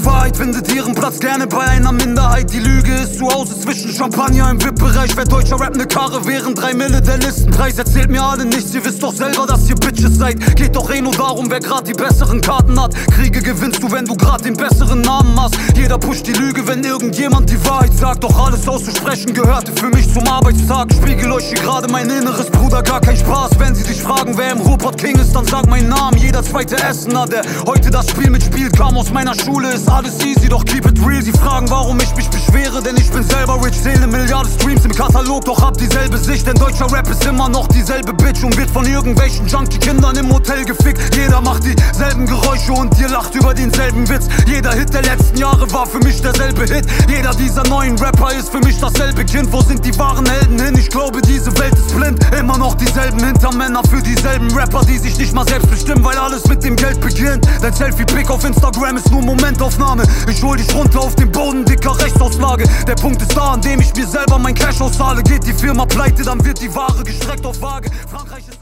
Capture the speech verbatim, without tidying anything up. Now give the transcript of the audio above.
Wahrheit findet ihren Platz gerne bei einer Minderheit. Die Lüge ist zu Hause zwischen Champagner im V I P-Bereich. Wer deutscher Rap ne Karre während drei Mille der Listenpreis. Erzählt mir alle nichts, ihr wisst doch selber, dass ihr Bitches seid. Geht doch eh nur darum, wer grad die besseren Karten hat. Kriege gewinnst du, wenn du grad den besseren Namen hast. Jeder pusht die Lüge, wenn irgendjemand die Wahrheit sagt. Doch alles auszusprechen gehörte für mich zum Arbeitstag. Spiegel euch hier gerade mein Inneres, Bruder, gar kein Spaß. Wenn sie sich fragen, wer im Ruhrpott King ist, dann sag meinen Namen. Jeder zweite Essener, der heute das Spiel mitspielt, kam aus meiner Schule. Ist alles easy, doch keep it real. Sie fragen, warum ich mich beschwere, denn ich bin selber rich. Zähle Milliarden Streams im Katalog, doch hab dieselbe Sicht. Denn deutscher Rap ist immer noch dieselbe Bitch und wird von irgendwelchen Junkie-Kindern im Hotel gefickt. Jeder macht dieselben Geräusche und ihr lacht über denselben Witz. Jeder Hit der letzten Jahre war für mich derselbe Hit. Jeder dieser neuen Rapper ist für mich dasselbe Kind. Wo sind die wahren Helden hin? Ich glaube, diese Welt ist blind. Immer noch dieselben Hintermänner für dieselben Rapper, die sich nicht mal selbst bestimmen, weil alles mit dem Geld beginnt. Dein Selfie-Pick auf Instagram ist nur Momentaufnahme. Ich hol dich runter auf den Boden, dicker Rechtsauslage. Der Punkt ist da, an dem ich mir selber mein Cash auszahle. Geht die Firma pleite, dann wird die Ware gestreckt auf Waage. Frankreich ist